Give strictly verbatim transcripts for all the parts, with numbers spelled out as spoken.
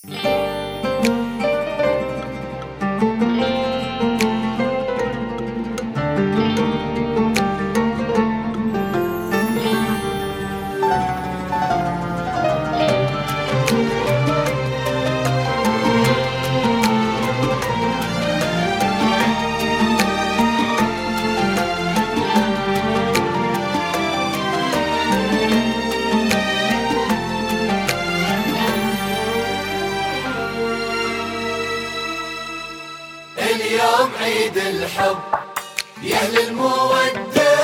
اليوم عيد الحب يا أهل المودة،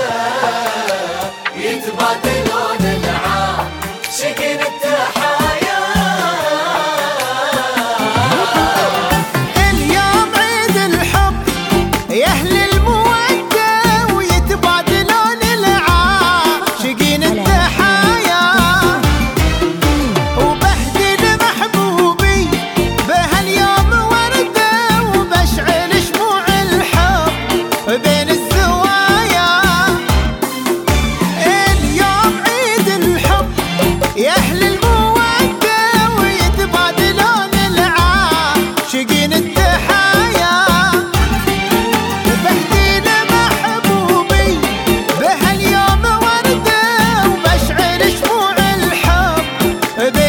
يتبادلون العاشقين التحايا. اليوم عيد الحب يا أهل المودة، ويتبادلون العاشقين التحايا. وبهدي لمحبوبي بهاليوم وردة، وبشعل شموع الحب بين الزوايا. اليوم عيد الحب يا أهل المودة، ويتبادلون العاشقين التحايا. وبهدي لمحبوبي بهاليوم وردة، وبشعل شموع الحب